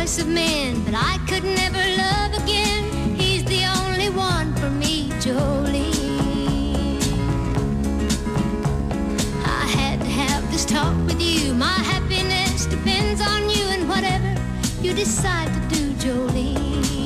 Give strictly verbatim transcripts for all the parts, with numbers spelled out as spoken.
choice of men, but I could never love again. He's the only one for me, Jolene. I had to have this talk with you. My happiness depends on you and whatever you decide to do, Jolene.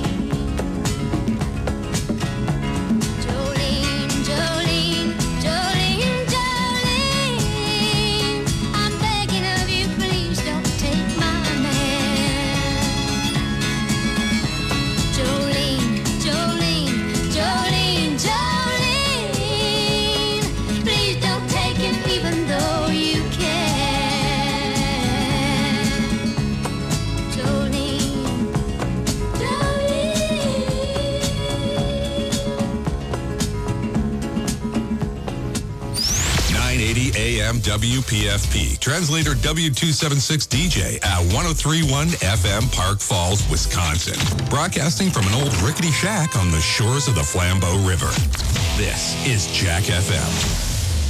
W P F P. Translator W two seventy-six D J at one oh three point one F M, Park Falls, Wisconsin. Broadcasting from an old rickety shack on the shores of the Flambeau River. This is Jack F M.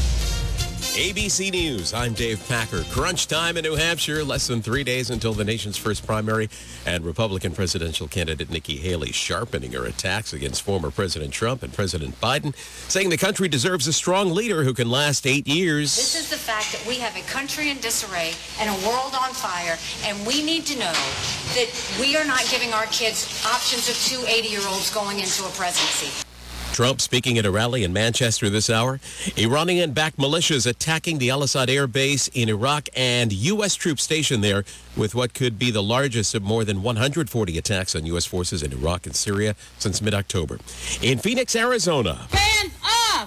A B C News, I'm Dave Packer. Crunch time in New Hampshire, less than three days until the nation's first primary, and Republican presidential candidate Nikki Haley sharpening her attacks against former President Trump and President Biden, saying the country deserves a strong leader who can last eight years. This is the fact that we have a country in disarray and a world on fire, and we need to know that we are not giving our kids options of two eighty-year-olds going into a presidency. Trump speaking at a rally in Manchester this hour. Iranian-backed militias attacking the Al-Assad air base in Iraq and U S troops stationed there with what could be the largest of more than one hundred forty attacks on U S forces in Iraq and Syria since mid-October. In Phoenix, Arizona. Hands off!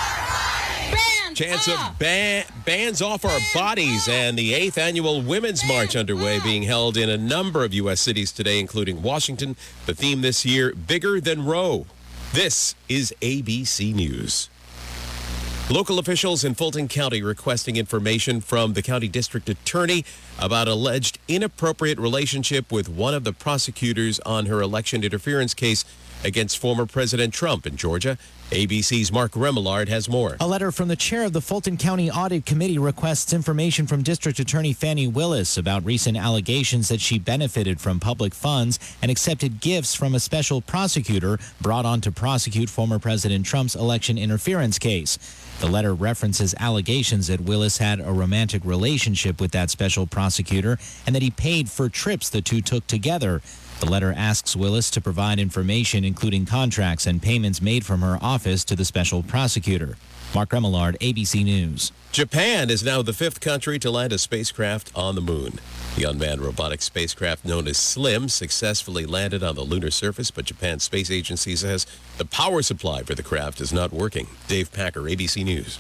Bands Chance off! of ban- bans off our bodies, and the eighth annual Women's March underway, being held in a number of U S cities today, including Washington. The theme this year, Bigger Than Roe. This is A B C News. Local officials in Fulton County requesting information from the county district attorney about alleged inappropriate relationship with one of the prosecutors on her election interference case against former President Trump in Georgia. A B C's Mark Remillard has more. A letter from the chair of the Fulton County Audit Committee requests information from District Attorney Fani Willis about recent allegations that she benefited from public funds and accepted gifts from a special prosecutor brought on to prosecute former President Trump's election interference case. The letter references allegations that Willis had a romantic relationship with that special prosecutor and that he paid for trips the two took together. The letter asks Willis to provide information, including contracts and payments made from her office to the special prosecutor. Mark Remillard, A B C News. Japan is now the fifth country to land a spacecraft on the moon. The unmanned robotic spacecraft known as SLIM successfully landed on the lunar surface, but Japan's space agency says the power supply for the craft is not working. Dave Packer, A B C News.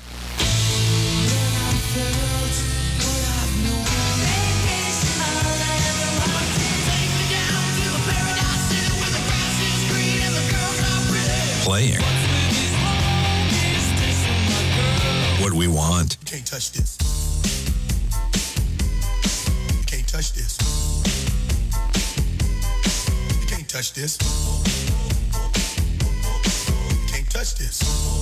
Playing what we want. You can't touch this. You can't touch this. You can't touch this. You can't touch this.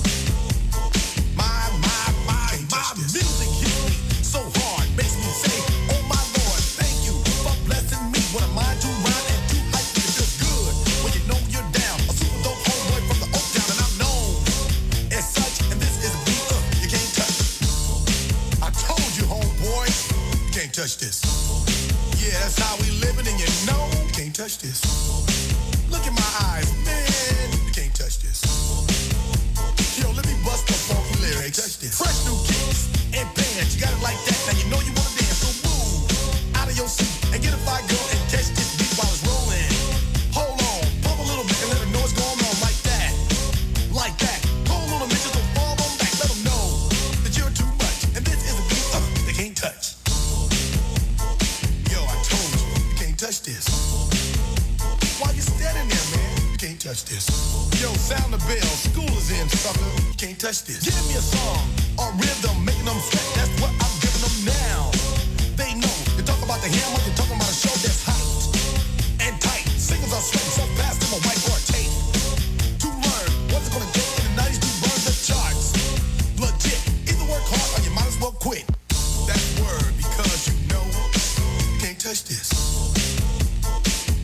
My, my, my, my music hits me so hard, makes me say, oh my Lord, thank you for blessing me. What am I to rhyme and do hype? It feels good when you know you're down. A super dope homeboy from the Oak Town, and I'm known as such. And this is a beat up you can't touch. I told you, homeboy, you can't touch this. Yeah, that's how we living, and you know you can't touch this. Look in my eyes, man, you can't touch this. Yo, let me bust the funky lyrics. Touch this. Fresh new kicks and bands, you got it like that. Now you know you wanna dance, so move out of your seat and get a fire girl and catch this beat while it's rolling. Hold on, pump a little bit and let them know what's going on like that, like that. Hold on a minute, just don't fall on back. Let them know that you're too much, and this is a beat uh, they can't touch. Yo, I told you, you can't touch this. Why you standing there, man? You can't touch this. Yo, sound the bell, school is in, sucker. You can't touch this. Give me a song or rhythm, making them sweat. That's what I'm giving them now. They know. You talk about the hammer, you're talking about a show that's hot and tight. Singers are sweating so fast, I'm a whiteboard tape. To learn what's it gonna take in the nineties to burn the charts. Legit. Either work hard or you might as well quit. That word, because you know you can't touch this.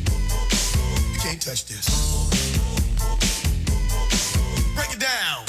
touch this. Break it down.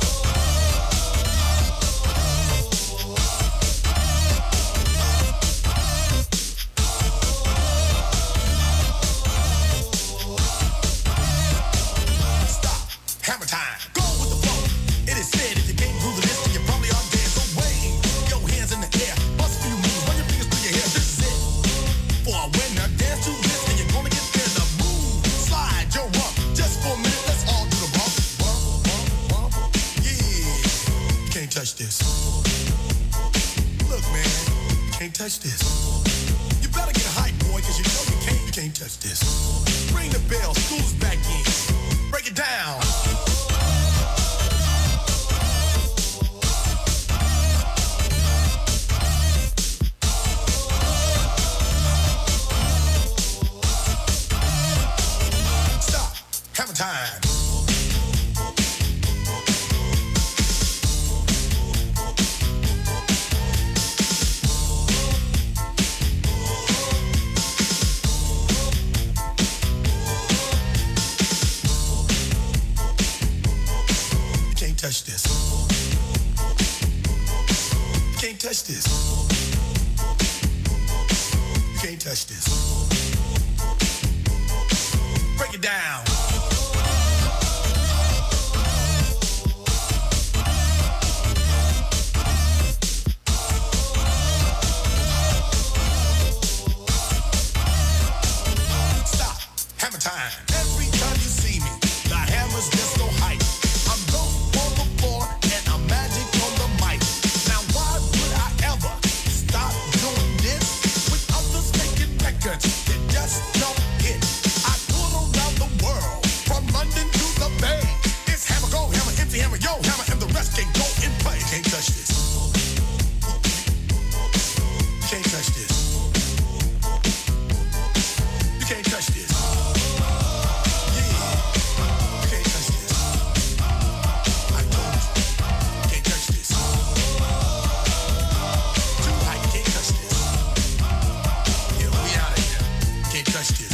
Stop. Hammer time. Go with the flow. It is said if you can't groove the list, then you probably are dead. So wave your hands in the air. Bust a few moves. Run your fingers through your hair. This is it. For a winner, dance to this, and you're gonna get there. The move, slide your rump. Just for a minute, let's all do the bump. Bump, bump, bump. Yeah. You can't touch this. Look, man, you can't touch this. You better get hype, boy, cause you know you can't, you can't touch this. Ring the bell, school's back in. Break it down. Stop. Hammer time. You can't touch this. You can't touch this. You can't touch this. Break it down. Stop. Hammer time. Every time you see me, the hammer's just so hype. I'm low on the floor and I'm magic on the mic. Now why would I ever stop doing this with others making records that just don't hit? I tour around the world, from London to the Bay. It's hammer, go hammer, empty hammer, yo hammer, and the rest can go and play. You can't touch this. You can't touch this. You can't touch this. Yeah. You can't touch this. I told you. You can't touch this. Too high, you can't touch this. Yeah, we out of here. You can't touch this.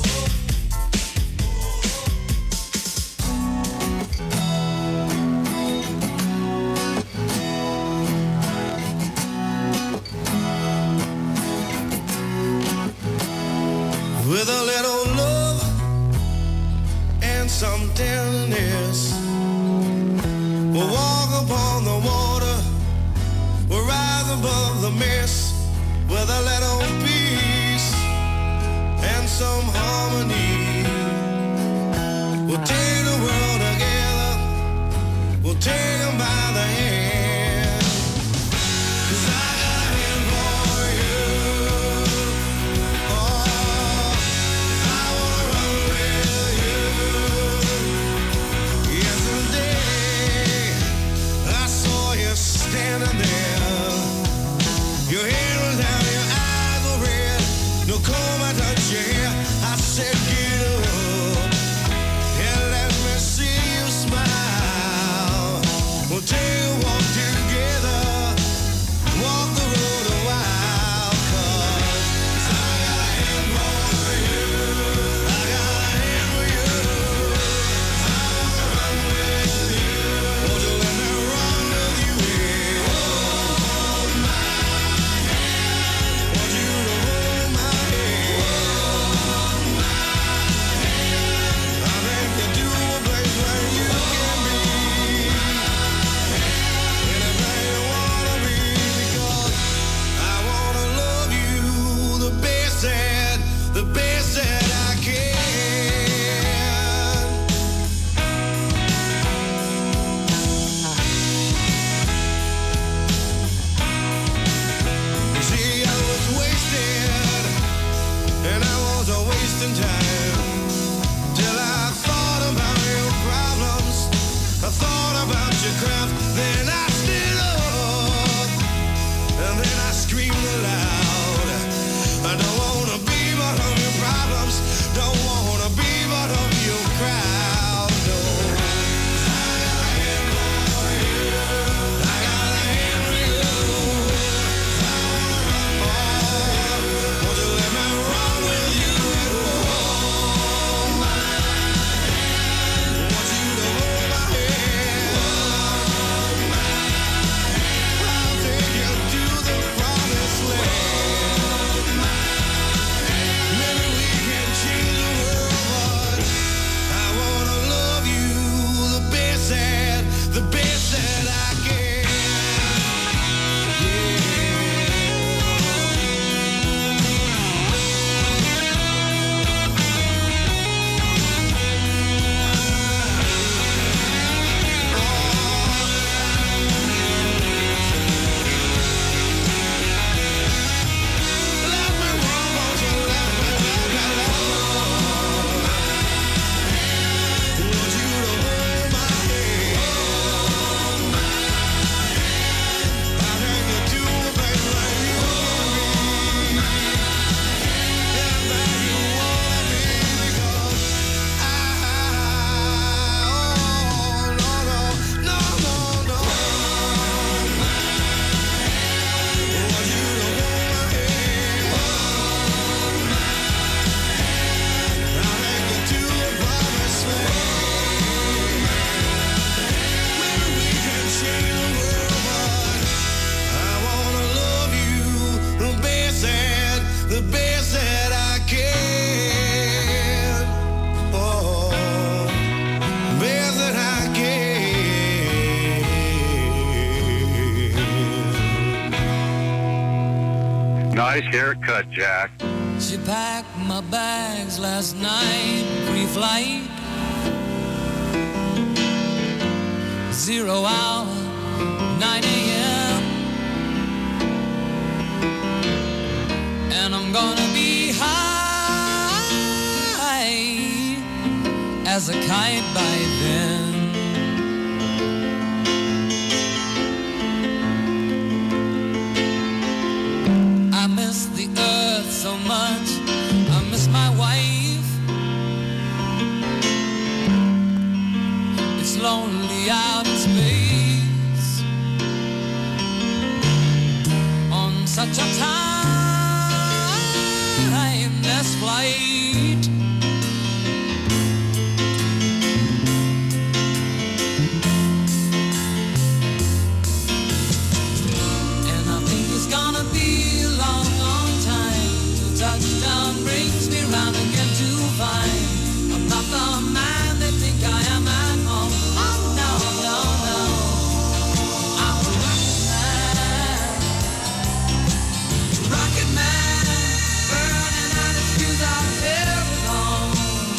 With a little love and some tenderness, we'll walk upon the water, we'll rise above the mist. With a little peace and some harmony, we'll take the world together, we'll take them by the hand. 'Cause I got a hand for you. Oh, I wanna run with you. Yesterday, I saw you standing there. Your head was down, your eyes were red. No comb, I touched your hair. I said, give Nice haircut, Jack. She packed my bags last night, pre-flight. Zero hour, nine a.m. And I'm gonna be high as a kite by then. I miss the earth so much. I miss my wife. It's lonely out in space on such a timeless flight. And I think it's gonna be a long, long time till touchdown brings me round again to find I'm not the man they think I am at home. Oh no, no, no, I'm a rocket man, rocket man, burning out his fuse out there alone.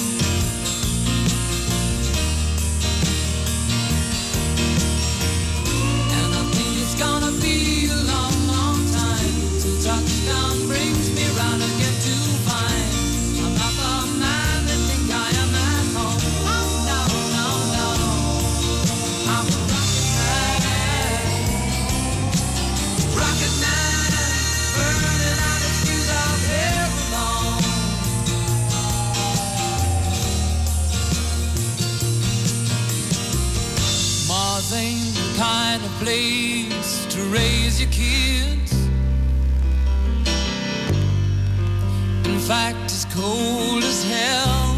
And I think it's gonna be a long, long time till touchdown brings me round again to find I'm not the man they think I am at home. Oh no, no, no, I'm a rocket man, rocket man, burning out his fuse out there alone. Mars ain't the kind of place to raise your kids. In fact, it's cold as hell.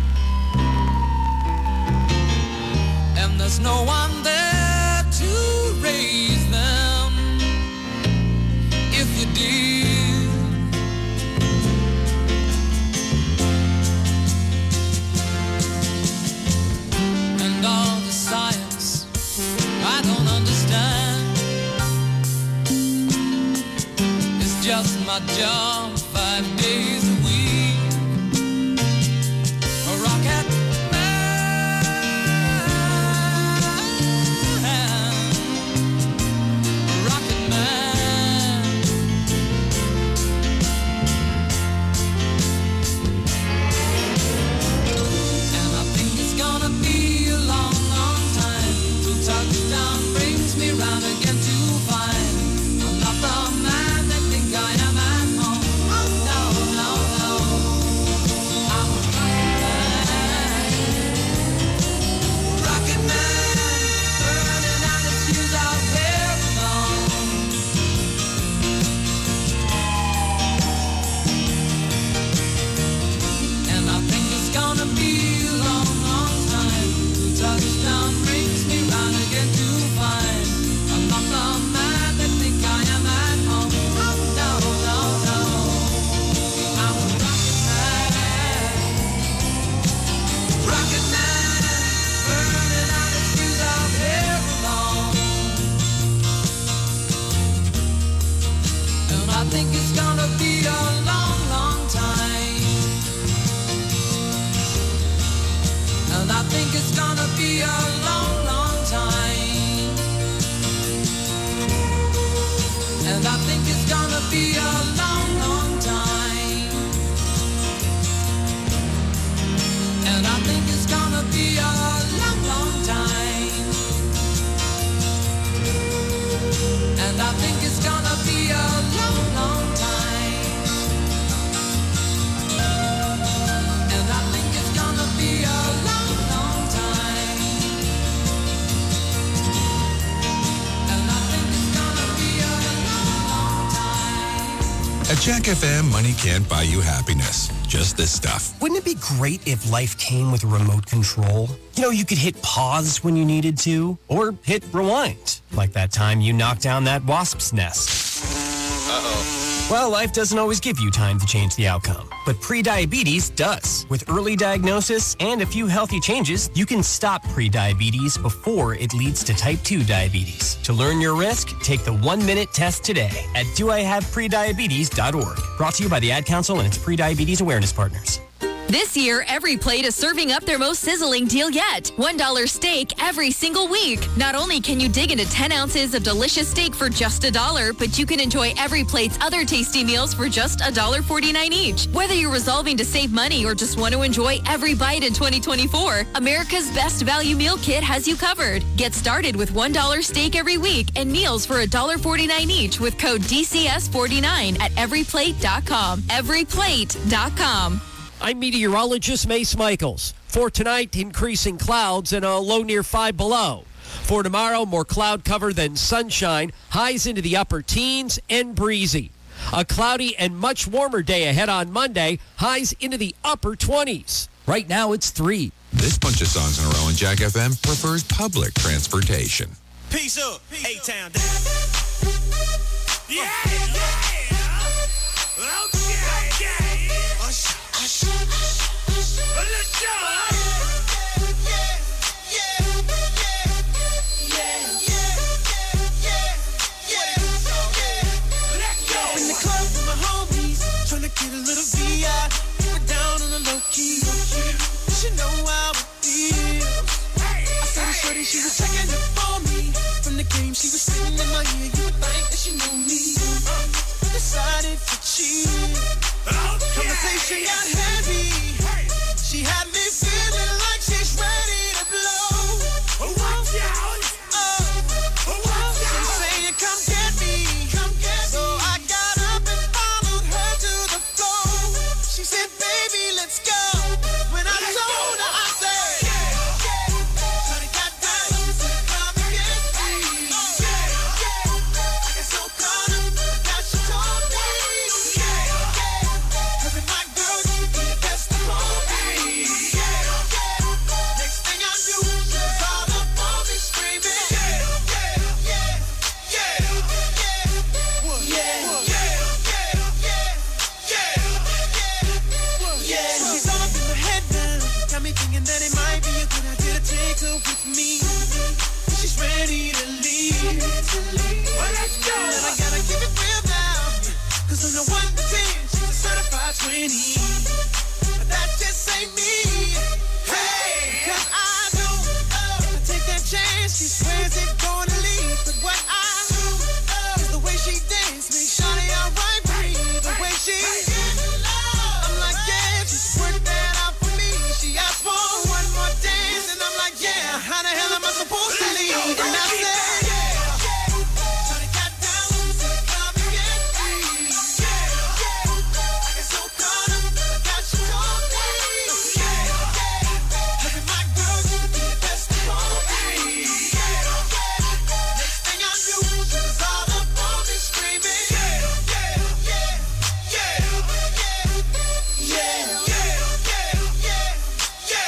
And there's no one there to raise them. If you did, and all the science I don't understand, it's just my job five days a week. A rocket man, a rocket man. And I think it's gonna be a long, long time till touchdown brings me round again to find I'm not the man they think I am at home. Oh no, no, no, I'm a rocket man, rocket man, burning out his fuse out there alone. And I think it's gonna be a long, long time till touchdown brings me round again to find I'm not the man they think I am at home. Oh no, no, no, I'm a rocket man, rocket man, burning out his fuse out there alone. And I think it's gonna be a long, long time. And I think it's gonna be a long, long time. And I think it's gonna be a long, long time. And I think it's gonna be a long, long time. And I think it's gonna be a long, long time. And I think it's gonna be a long, long time. And I think it's gonna be a long, long time. At Jack F M, money can't buy you happiness. Just this stuff. Wouldn't it be great if life came with a remote control? You know, you could hit pause when you needed to, or hit rewind, like that time you knocked down that wasp's nest. Uh-oh. Well, life doesn't always give you time to change the outcome, but prediabetes does. With early diagnosis and a few healthy changes, you can stop prediabetes before it leads to type two diabetes. To learn your risk, take the one-minute test today at do I have prediabetes dot org. Brought to you by the Ad Council and its prediabetes awareness partners. This year, Every Plate is serving up their most sizzling deal yet. one dollar steak every single week. Not only can you dig into ten ounces of delicious steak for just a dollar, but you can enjoy Every Plate's other tasty meals for just one dollar forty-nine each. Whether you're resolving to save money or just want to enjoy every bite in twenty twenty-four, America's Best Value Meal Kit has you covered. Get started with one dollar steak every week and meals for one dollar forty-nine each with code D C S forty-nine at every plate dot com. every plate dot com. I'm meteorologist Mace Michaels. For tonight, increasing clouds and a low near five below. For tomorrow, more cloud cover than sunshine, highs into the upper teens and breezy. A cloudy and much warmer day ahead on Monday, highs into the upper twenties. Right now, it's three. This bunch of songs in a row in Jack F M prefers public transportation. Peace up, A-Town. Yeah, yeah. Okay, yeah. Ush, ush, ush. Let's go. In the club with my homies, tryna get a little V I. Keep it down on the low key. She know how it feels. I saw the shorty, she was checking up for me. From the game, she was sitting in my ear. You would think that she knew me. Decided to cheat. Conversation got heavy. She had me feeling like she's ready to blow. Watch out. Oh, watch out. She's saying, come get me. Come get me. So I got up and followed her to the floor. She said, baby, let's go. When I told her, I said, shorty got down, come and get me. I get so caught up that she told me. Cause if my girl, she be the best of all me. Next thing I knew, she was all up on me screaming. Yeah, yeah, yeah, yeah, yeah, yeah. She's all up in my head now, got me thinking that it might be a good idea to take her with me. She's ready to leave. Well, let's go. And I gotta keep it real now, cause on the one to ten, she's a certified twenty. But that just ain't me. Hey, cause I know if I take that chance, she swears it's gonna leave. But what I know is the way she dance makes Shawty alright with me. The way she I'm like, yeah, just work that out for me. She asked for one more dance, and I'm like, yeah, how the hell am I supposed to leave? And I said, Shawty got down, said, come and get me. I get so caught up that she told me. Look at my girl, she could be the best of all me. Next thing I knew, she was all up on me screaming. Yeah, yeah, yeah, yeah, yeah, yeah, yeah,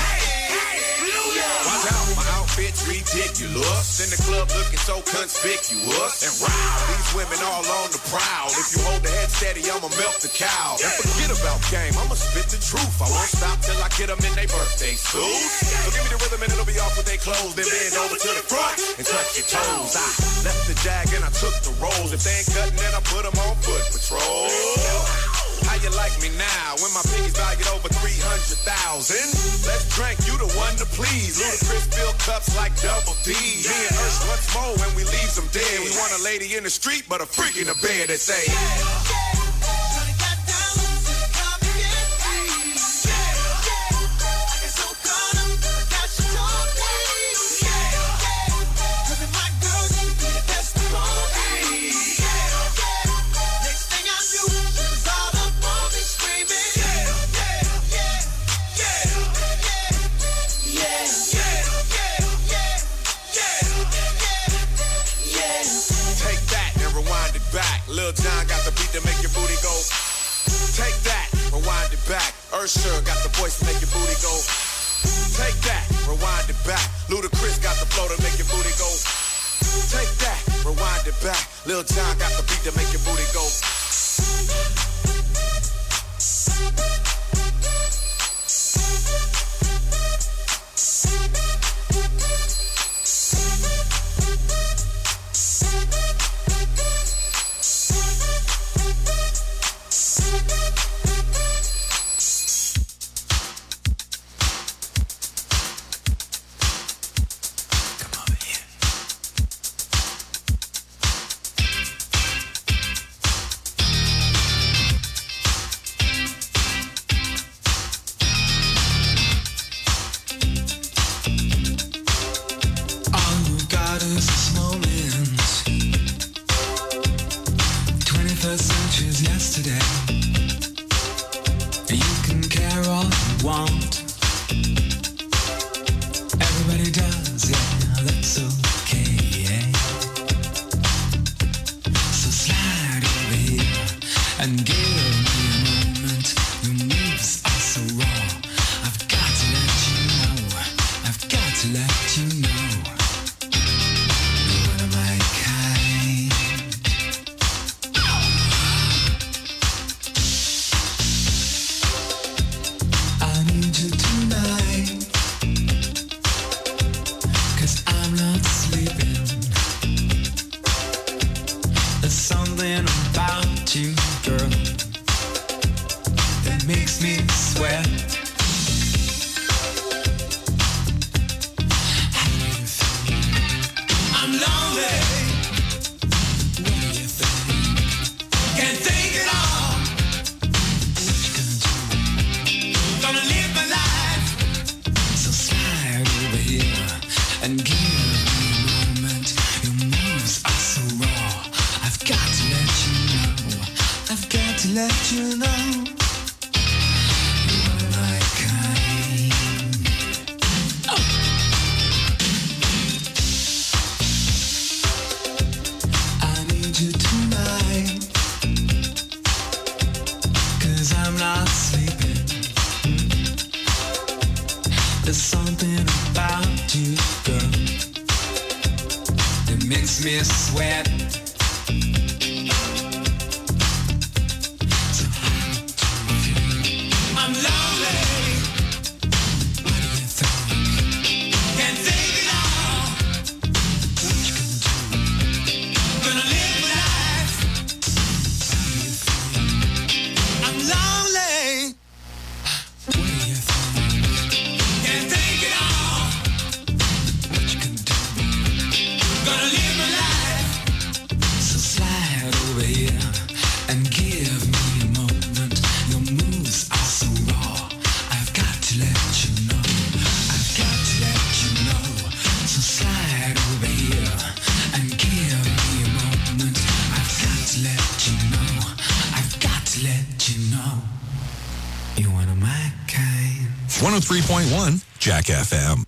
yeah. Watch out, my outfit's ridiculous. In the club looking so conspicuous. And wow, these women all on the prowl. If you hold the head steady, I'ma melt the cow. And forget about game, I'ma spit the truth. I won't stop till I get them in their birthday suits. So give me the rhythm and it'll be off with their clothes. Then bend over to the front and touch your toes. I left the jag and I took the rolls. If they ain't cutting, then I put them on foot patrol. How you like me now when my piggy's valued over three hundred thousand? Let's drink, you the one to please. Ludacris fill cups like double D. Me and Ursh once more when we leave them dead. We want a lady in the street, but a freak in the bed that say, Shawty got down, said, come and get me. I get so caught up that she told me. Cause if my girl, she could be the best of all me. Next thing I knew, she was all up on me screaming. Yeah, yeah, yeah, yeah, yeah, yeah, yeah. take that and rewind it back. Lil Jon got the beat to make your booty go. Take that, rewind it back. Usher got the voice to make your booty go. Take that, rewind it back. Ludacris got the flow to make your booty go. Take that, rewind it back. Lil Jon got the beat to make your booty go. to let you know you're one of my kind. I need you tonight, 'cause I'm not sleeping. There's something about you, girl, that makes me sweat. I'm lonely. What do you think? Can't think at all. What you gonna do? Gonna live my life. So slide over here and give me a moment. Your moves are so raw. I've got to let you know. I've got to let you know. You're one of my kind. Oh. I need you tonight, 'cause I'm not sleeping. There's something about you, girl, that makes me sweat. So how do you feel? I'm lonely. What do you think? Can't think at all. What you gonna do? Gonna live my life. How do you feel? I'm lonely. What do you think? Can't think at all. What you gonna do? Gonna live my life. So slide over here and give me a moment. Your moves are so raw. I've got to let you know. I've got to let you know. So slide over here and give me a moment. I've got to let you know. I've got to let you know. You're one of my kind. one oh three point one Jack F M.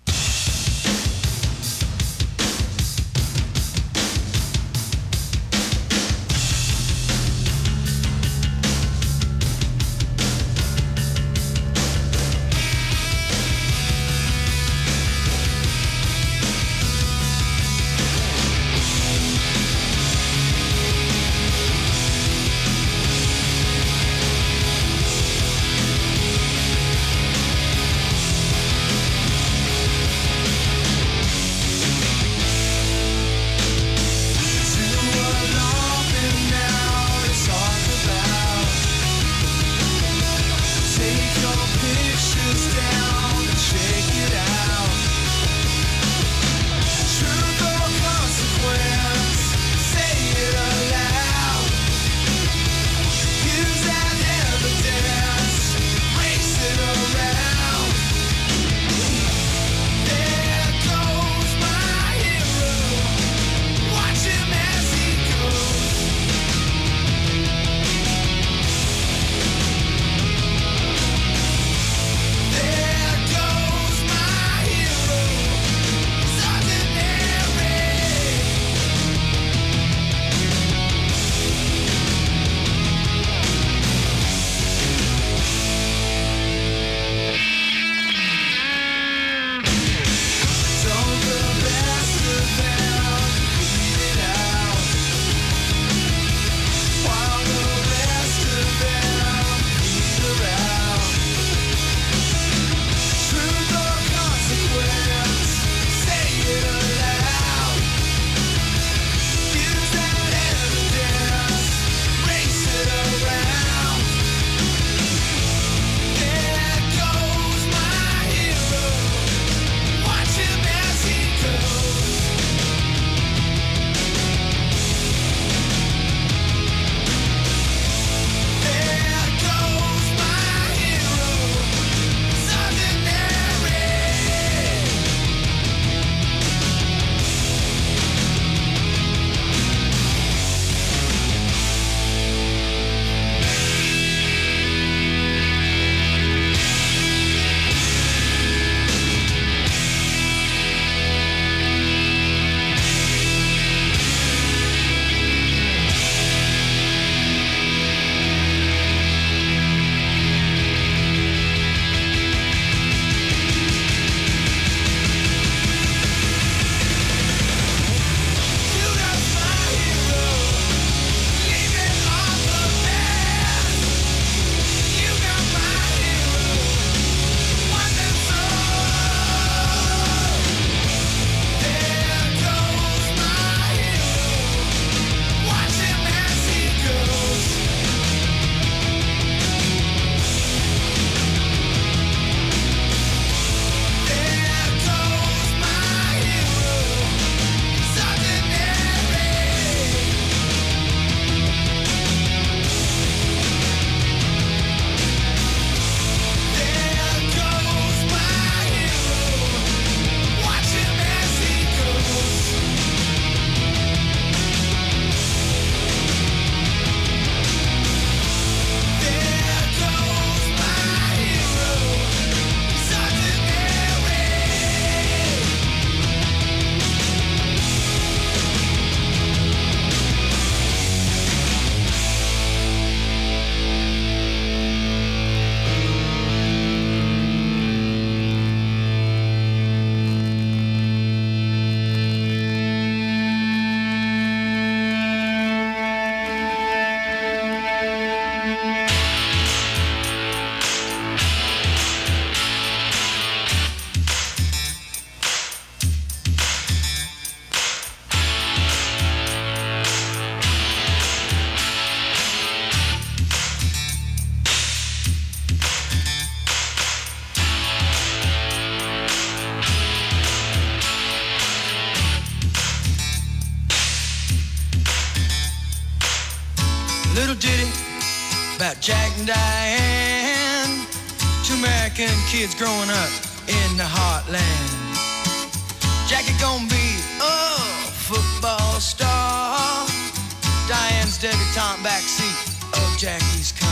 ditty about Jack and Diane, two American kids growing up in the heartland. Jackie gonna be a football star, Diane's debutante backseat of Jackie's car.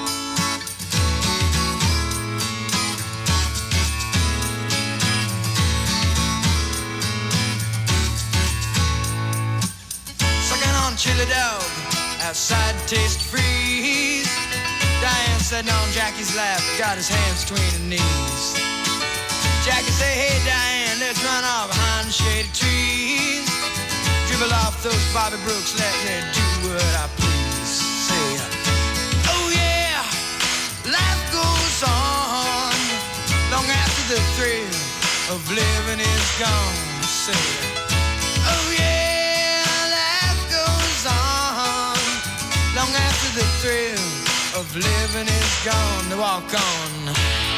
Sucking on chili dog outside the Taste Freeze, Diane sitting on Jackie's lap, got his hands between her knees. Jackie say, hey Diane, let's run off behind the shady trees, dribble off those Bobby Brooks, let me do what I please. Say, oh yeah, life goes on long after the thrill of living is gone. Say, oh yeah, life goes on long after the thrill of living is gone. To walk on.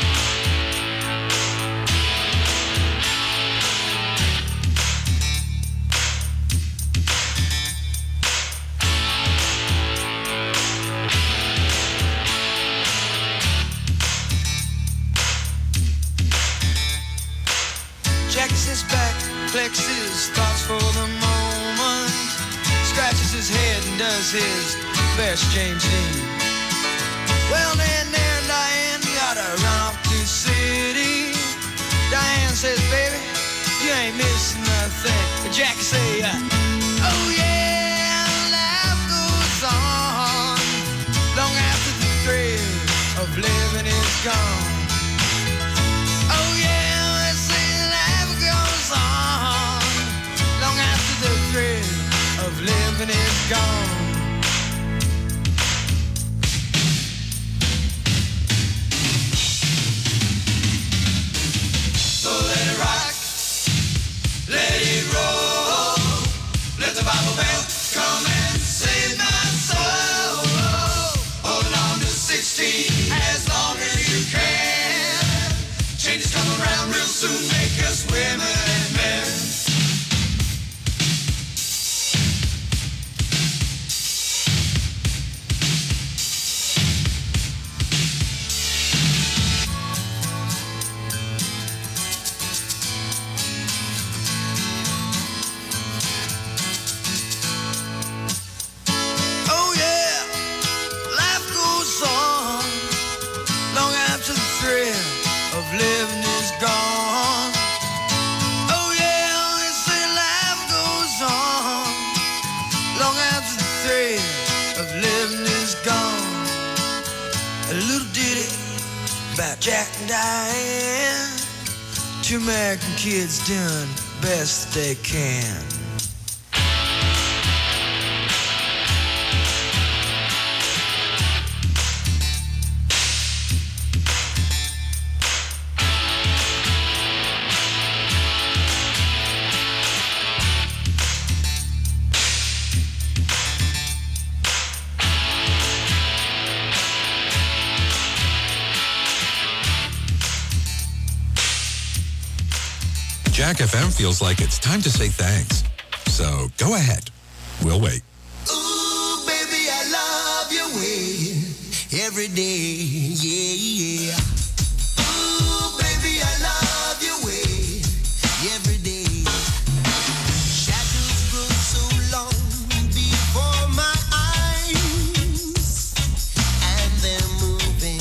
Jackie sits back, collects his thoughts for the moment, scratches his head and does his best James Dean. Well, then there, Diane, you gotta run off to the city. Diane says, baby, you ain't missing nothing. But Jackie say, uh, oh yeah, life goes on long after the thrill of living is gone. Oh yeah, I say life goes on long after the thrill of living is gone. So let it rock, let it roll, let the Bible Belt come and save my soul. Hold on to sixteen as long as you can. Changes come around real soon, make us women and men. Oh yeah, life goes on long after the thrill of living is gone. Oh yeah, they say life goes on long after the thrill of living is gone. A little ditty about Jack and Diane, two American kids doing best they can. Jack F M feels like it's time to say thanks. So go ahead. We'll wait. Ooh, baby, I love your way every day, yeah, yeah. Ooh, baby, I love your way every day. Shadows grow so long before my eyes, and they're moving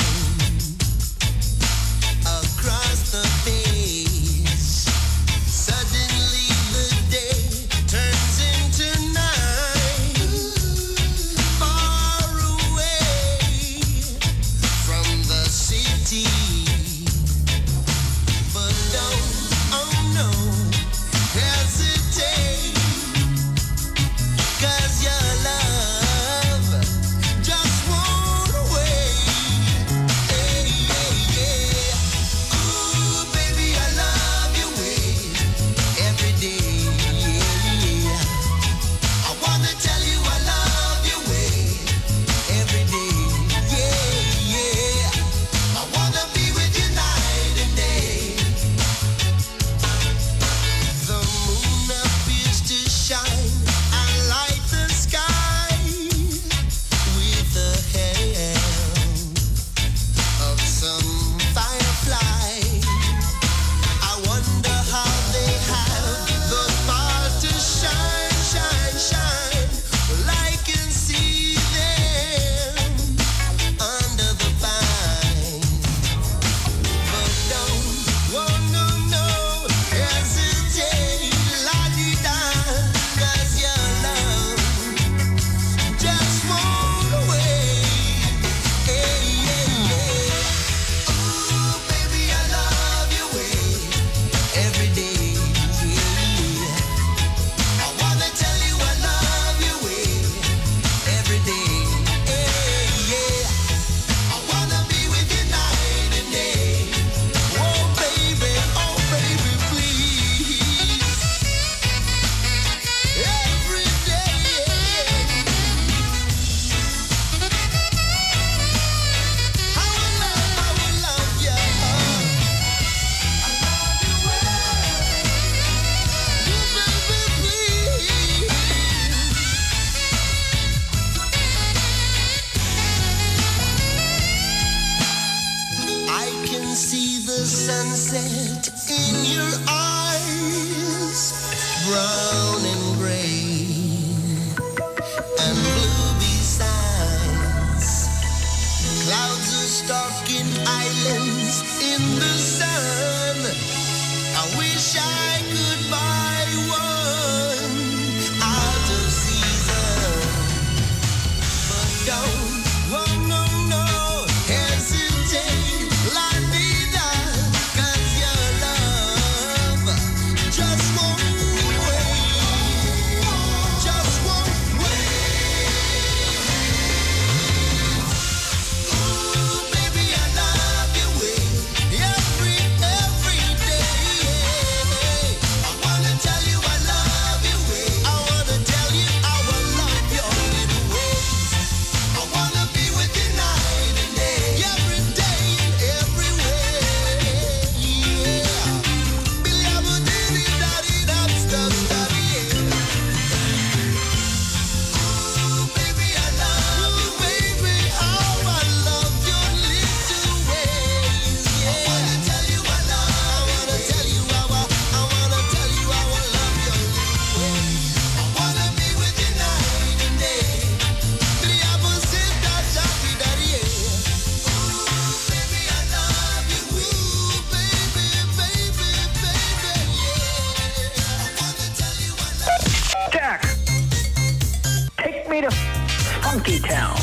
across the face. Suddenly the day turns into night, far away from the Funky Town.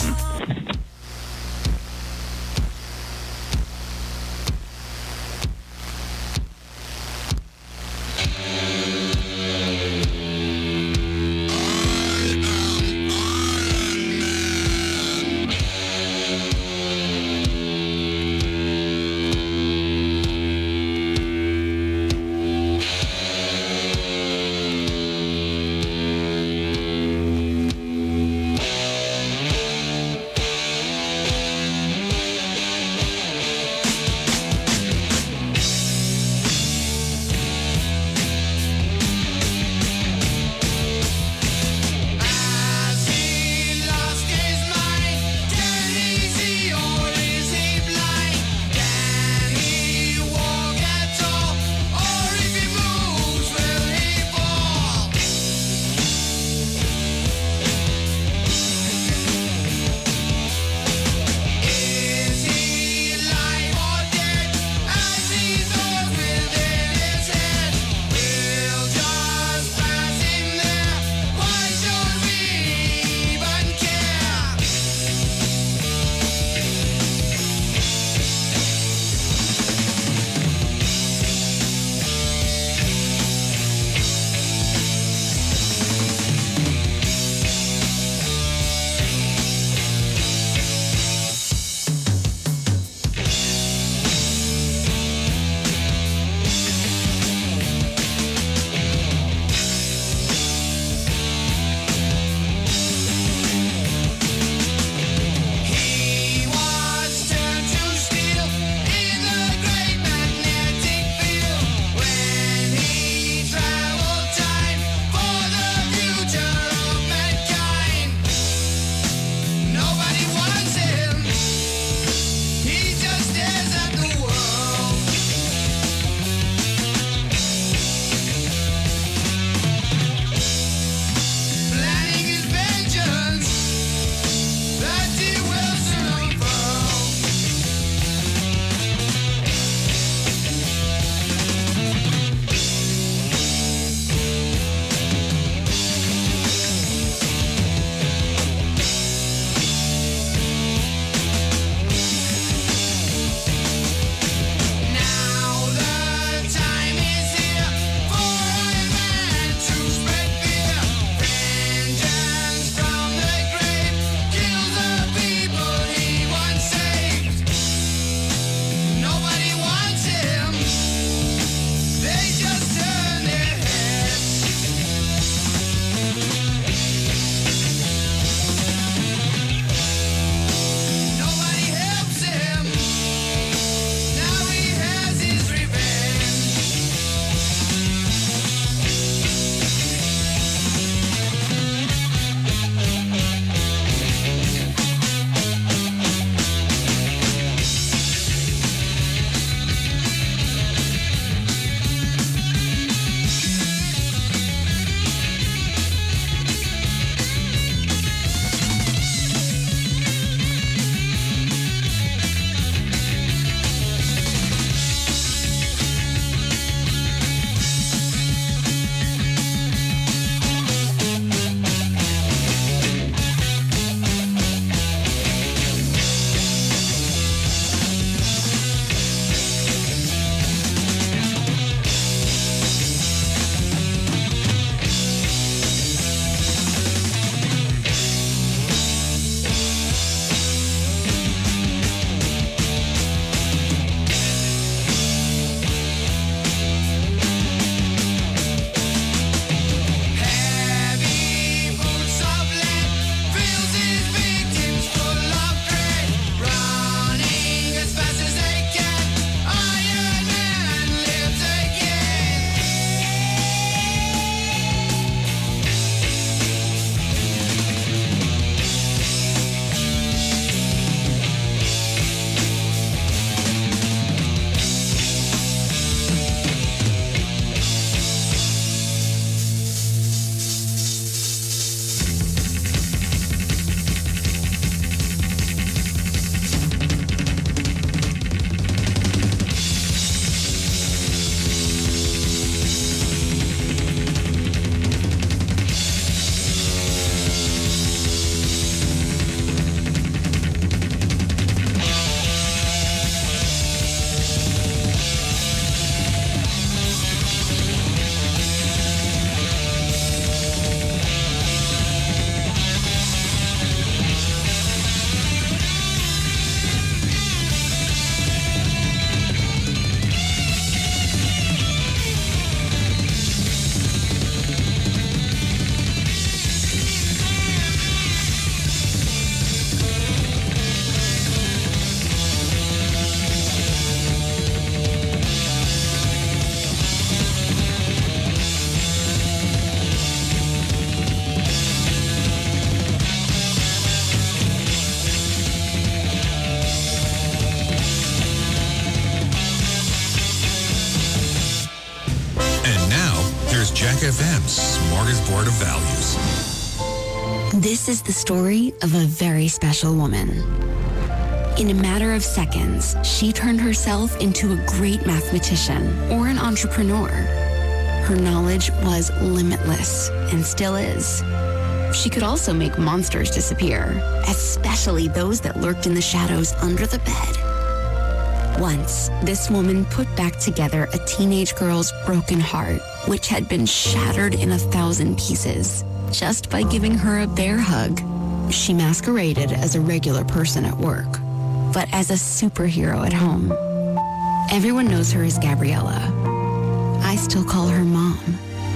Jack F M's Smorgasbord of Values. This is the story of a very special woman. In a matter of seconds, she turned herself into a great mathematician or an entrepreneur. Her knowledge was limitless and still is. She could also make monsters disappear, especially those that lurked in the shadows under the bed. Once, this woman put back together a teenage girl's broken heart, which had been shattered in a thousand pieces, just by giving her a bear hug. She masqueraded as a regular person at work, but as a superhero at home. Everyone knows her as Gabriella. I still call her Mom.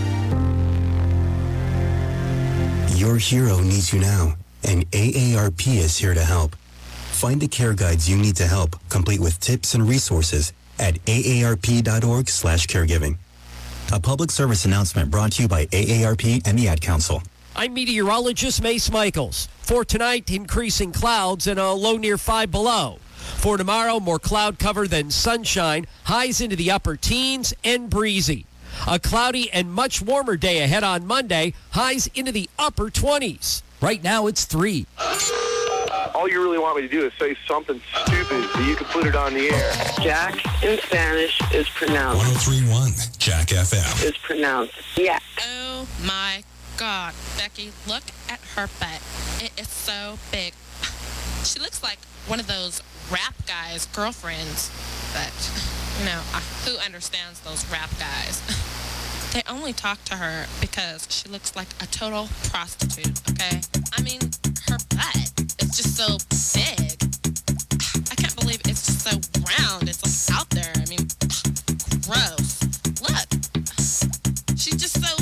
Your hero needs you now, and A A R P is here to help. Find the care guides you need to help, complete with tips and resources at A A R P dot org slash caregiving. A public service announcement brought to you by A A R P and the Ad Council. I'm meteorologist Mace Michaels. For tonight, increasing clouds and a low near five below. For tomorrow, more cloud cover than sunshine, highs into the upper teens and breezy. A cloudy and much warmer day ahead on Monday, highs into the upper twenties. Right now, it's three. All you really want me to do is say something stupid so you can put it on the air. Jack in Spanish is pronounced. one oh three point one Jack F M. Is pronounced. Yeah. Oh my God, Becky, look at her butt. It is so big. She looks like one of those rap guys' girlfriends, but, you know, who understands those rap guys? They only talk to her because she looks like a total prostitute, okay? I mean, her butt is just so big. I can't believe it's just so round. It's like out there. I mean, gross. Look. She's just so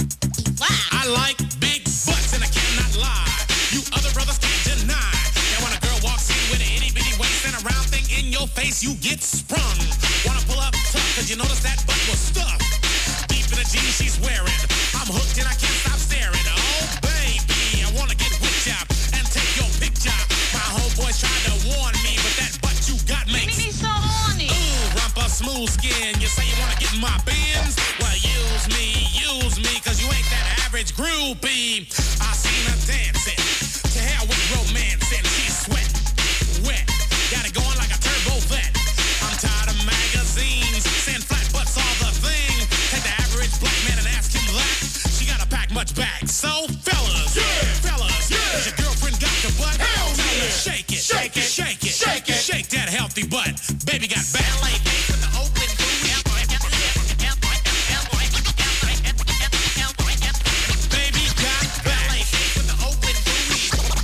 loud. I like big butts and I cannot lie. You other brothers can't deny. Now when a girl walks in with an itty bitty waist and a round thing in your face, you get sprung. Wanna pull up tough cause you notice that butt was stuffed. Deep in the jeans she's wearing. I'm hooked and I can't stop staring. Oh baby, I wanna get whipped up and take your picture. My homeboys tried to warn me, but that butt you got makes me so horny. Ooh, rumpa smooth skin. You say you wanna get in my bins? Well, use me, use me, cause you ain't that average groupie. I seen her dancing. To hell with romance and she's sweat, wet. Got it going like a turbo vet. I'm tired of magazines saying flat butts all the thing. Take the average black man and ask him that. She gotta pack much back. So fellas, yeah. fellas, yeah. Has your girlfriend got the butt? Hell Tell yeah. her shake it, shake it, shake it, shake it, shake that healthy butt. Baby got back. L A with the open booty. Baby got back. L A with the open booty.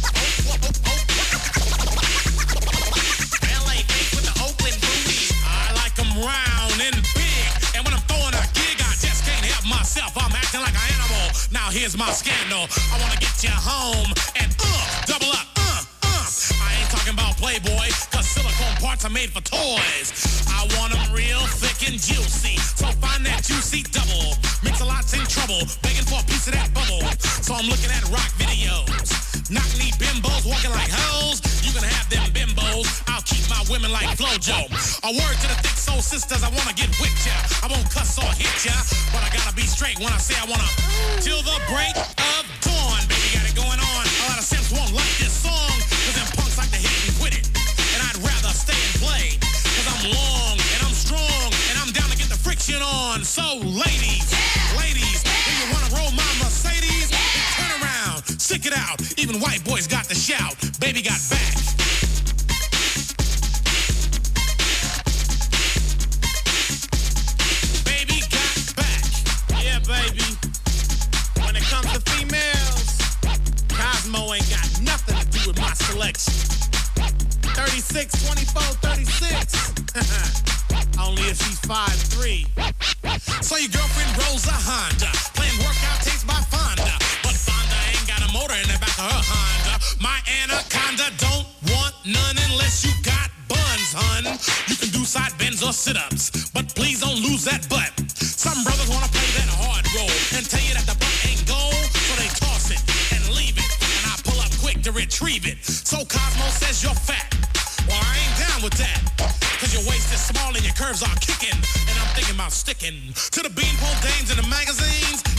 L A with the open booty. I like them round and big. And when I'm throwing a gig, I just can't help myself. I'm acting like an animal. Now here's my scandal. I wanna get you home and uh, double up, uh, uh. I ain't talking about Playboy, cause silicone parts are made for toys. I want them real thick and juicy. So find that juicy double. Mix-a-lot's in trouble, begging for a piece of that bubble. So I'm looking at rock videos. Knock-knee bimbos walking like hoes. You can have them bimbos. I'll keep my women like Flojo. A word to the thick soul sisters, I wanna get with ya. I won't cuss or hit ya, but I gotta be straight when I say I wanna. Till the break of dawn, baby, got it going on. A lot of simps won't like this song, cause them punks like to hit and quit it. And I'd rather stay and play, cause I'm long and I'm strong, and I'm down to get the friction on. So ladies, yeah. ladies, yeah. do you wanna roll my Mercedes? Yeah. Then turn around, stick it out. Even white boys got to shout, baby got back. Baby got back. Yeah, baby. When it comes to females, Cosmo ain't got nothing to do with my selection. thirty-six, twenty-four, thirty-six. Only if she's five three. So your girlfriend rolls a Honda, playing workout tapes by Fonda. But Fonda ain't got a motor in the back of her Honda. My Anaconda don't want none unless you got buns, hun. You can do side bends or sit-ups, but please don't lose that butt. Some brothers wanna play that hard role and tell you that the butt ain't gold, so they toss it and leave it, and I pull up quick to retrieve it. So Cosmo says you're fat. Well, I ain't down with that, cause your waist is small and your curves are kicking, and I'm thinking about sticking to the beanpole dames in the magazines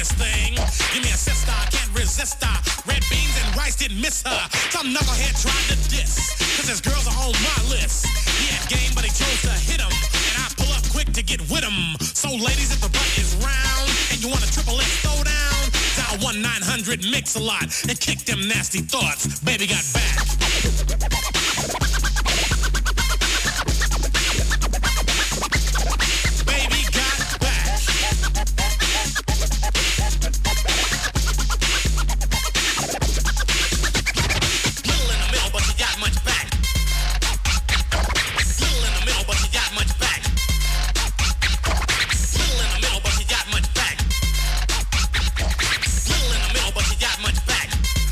this thing. Give me a sister, I can't resist her. Red beans and rice didn't miss her. Some knucklehead tried to diss, cause his girls are on my list. He had game, but he chose to hit him. And I pull up quick to get with him. So ladies, if the butt is round and you want a triple X throw down, dial one nine hundred mix a lot and kick them nasty thoughts. Baby got back. Baby got back. Little in the middle, but she got much back. Little in the middle, but she got much back. Little in the middle, but she got much back. Little in the middle, but she got much back.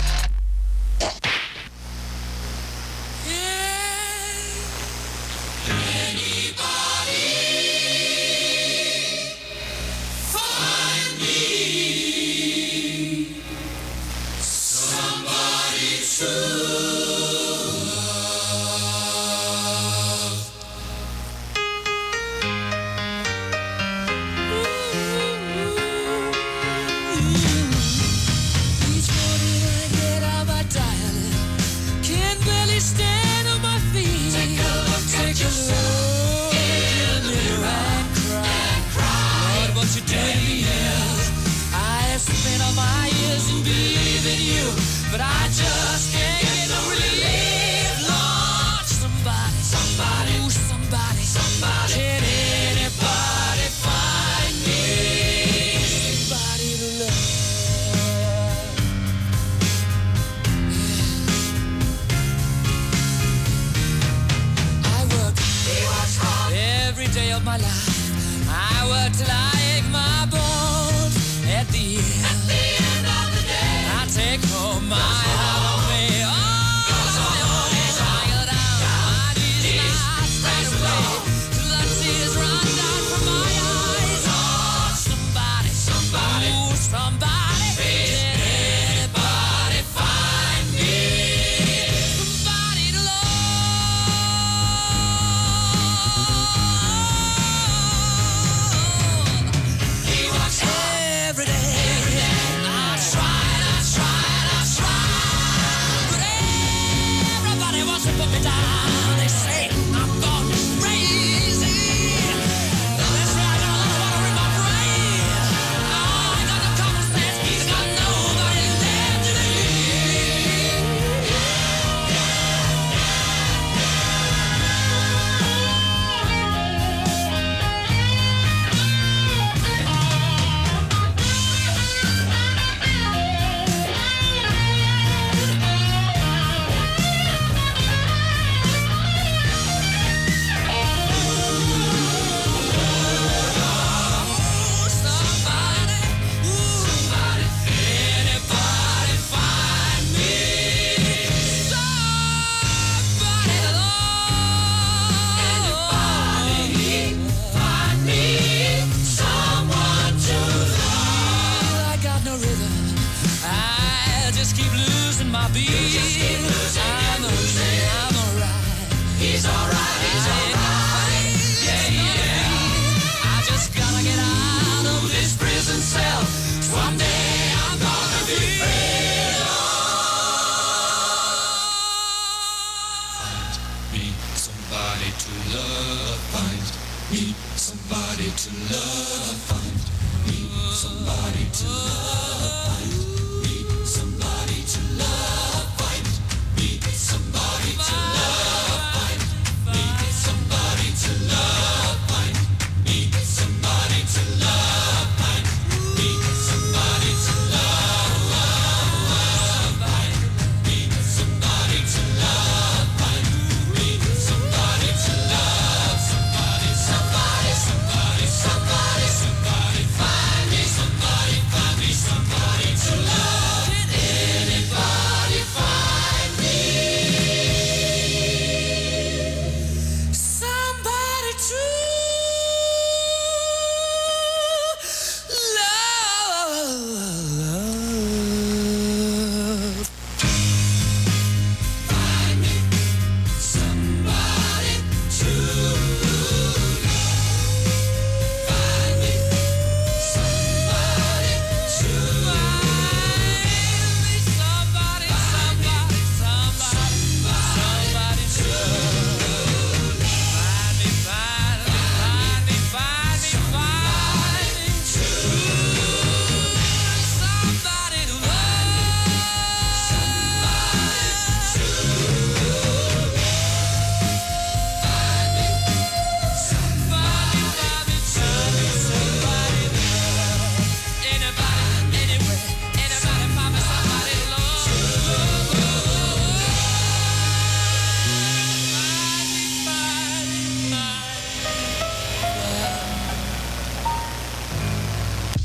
Find me somebody true. Each morning I get out my dial. Can't barely stand on my feet. Take a look at yourself in the mirror and cry. Lord, what you doing to me? I have spent all my years in believing you, but I just can't get no relief. Lord, somebody, somebody, ooh, somebody, somebody. Can anybody find me somebody to love? I work every day of my life. I work till I ache my bones. At the end, of the day, I take home my heart on me. Oh, I go down, my knees not straight away, till the tears run down from my eyes. Oh, somebody, somebody, ooh, somebody, can anybody find me somebody to love?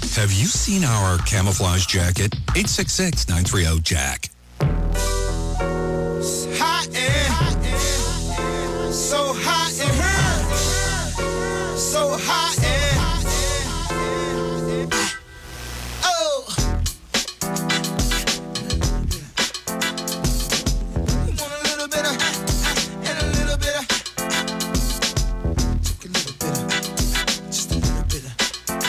Have you seen our camouflage jacket? eight six six, nine three zero, Jack. Hot and so hot and so hot and oh. You want a little bit of and a little bit of a little bit of just a little bit of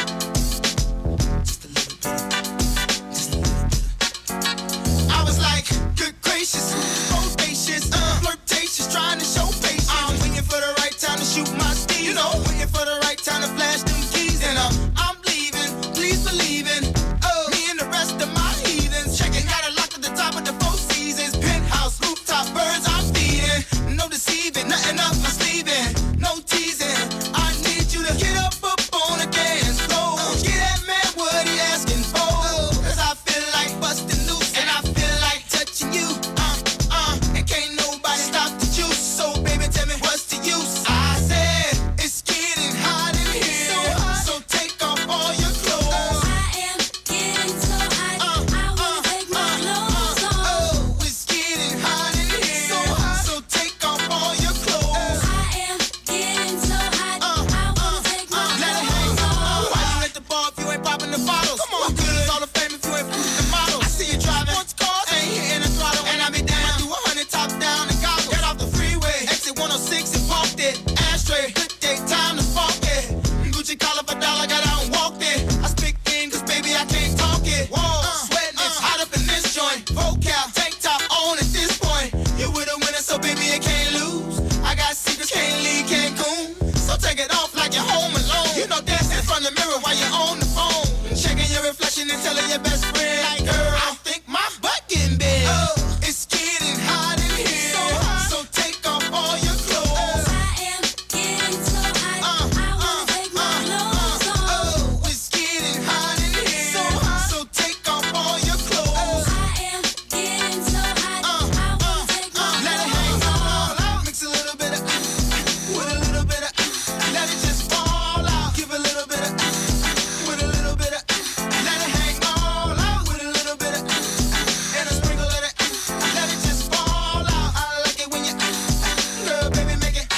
just a little bit of just a little bit of. I was like, good gracious, bodacious, uh, flirtatious, trying to show patience. I'm waiting for the right time to shoot my steam. You know, waiting for the right time to flash them keys. And uh, I'm leaving, please believe in. Oh, me and the rest of my heathens. Checking out a lock at the top of the Four Seasons. Penthouse, rooftop, birds I'm feeding. No deceiving, nothing up my sleeving. No teasing. I need you to get up, up on the dance floor. Get that man what he asking for. Cause I feel like busting loose. And I feel like touching you. Uh, uh, and can't nobody stop the juice. So baby, tell me what's the use? I said it's getting hot in here. So take off all your clothes. I am getting so hot. I wanna take my clothes off. Oh, it's getting hot in here. So hot. So take off all your clothes. I am getting so hot. I wanna take my clothes off. Why you at the bar if you ain't popping the bottles? Come on, good. It's all the fame if you ain't proving the models. I see you driving sports cars, ain't hitting the throttle, and I be down. I do a hundred top down and gobble. Get off the freeway, exit one oh six and parked it. Ashtray, good day, time to spark it. Gucci collar for dollar, got out and walked it. I speak thin, cause baby I can't talk it. Whoa, sweating, it's hot up in this joint. Vocal, tank top on at this point. You with a winner, so baby you can't lose. I got secrets, can't leave Cancun. So take it off like you're home alone. You know dance in front of the mirror while you're on the phone. Checking your reflection and telling your best friend, like, girl, I think my butt getting big. Oh, it's getting hot in here. So hot. So take off all your clothes. I am getting so hot. I wanna take my clothes off. Oh, it's getting hot in here. So hot. So take off all your clothes. I am getting so hot. I wanna take my clothes off. Mix a little bit of with a little bit of let it just fall out. Give a little bit of with a little bit of let it hang all out with a little bit of and a sprinkle of it. Let it just fall out. I like it when you girl, baby, make it.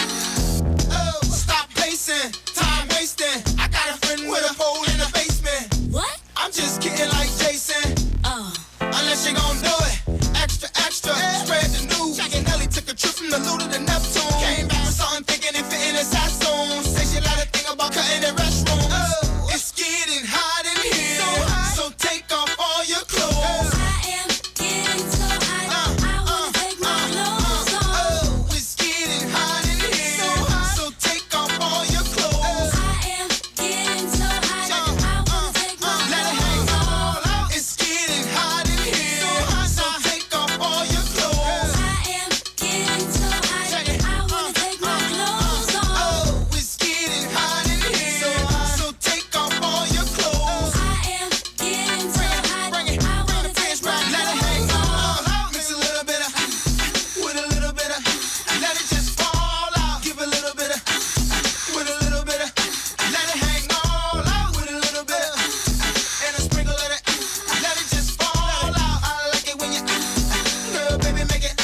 Oh, stop pacing, time wasting. I got a friend with a pole in the basement. What? I'm just kidding like Jason. Oh. Unless you gon' do it. Extra, extra. Spread the news. Jack and Nelly took a trip from the Luda to Neptune. Came back with something thinking it fit in his soon. Say she let her think about cutting the restroom. Oh, it's getting hot in here. So hot. So take off all your clothes. I am getting so hot. I wanna take my clothes off. Oh, it's getting hot in here. So hot. So take off all your clothes. I am getting so hot. I wanna take my clothes off. It's getting hot in here. So hot. So take off all your clothes. I am getting so hot. I wanna take my clothes off. Oh, it's getting hot in here. So hot. So take off all your clothes. I am getting so hot. Bring it, I wanna take my let it hang all out. Mix a little bit of with a little bit of let it just fall out. Give a little bit of with a little bit of let it hang all out with a little bit of and a sprinkle of it. Let it just fall out. I like it when you girl, baby, make it.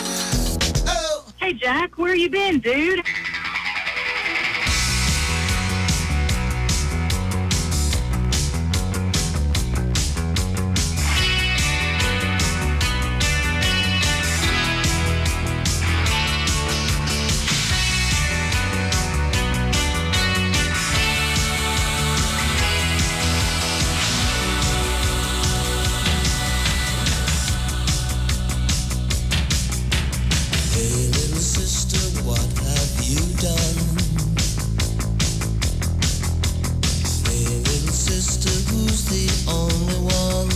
Oh. Hey, Jack, where you been, dude? Hey, little sister, what have you done? Hey, little sister, who's the only one?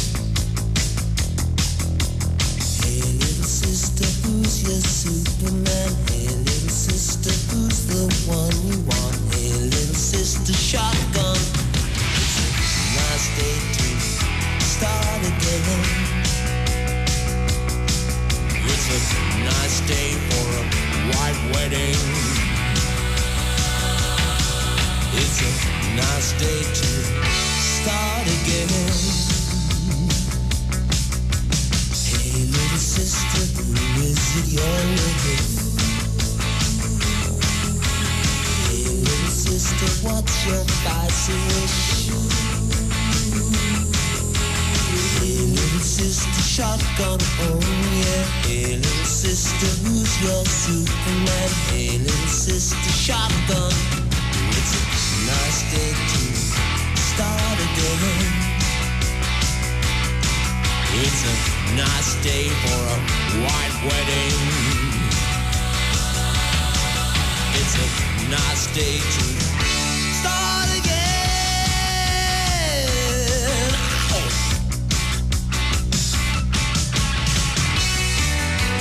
Hey, little sister, who's your Superman? Hey, little sister, who's the one you want? Hey, little sister, shotgun. It's a nice day to start again. It's a nice day for a white wedding. It's a nice day to say wish. Hey, little sister shotgun, oh yeah. Hey, little sister, who's your Superman? Hey, little sister shotgun. It's a nice day to start again. It's a nice day for a white wedding. It's a nice day to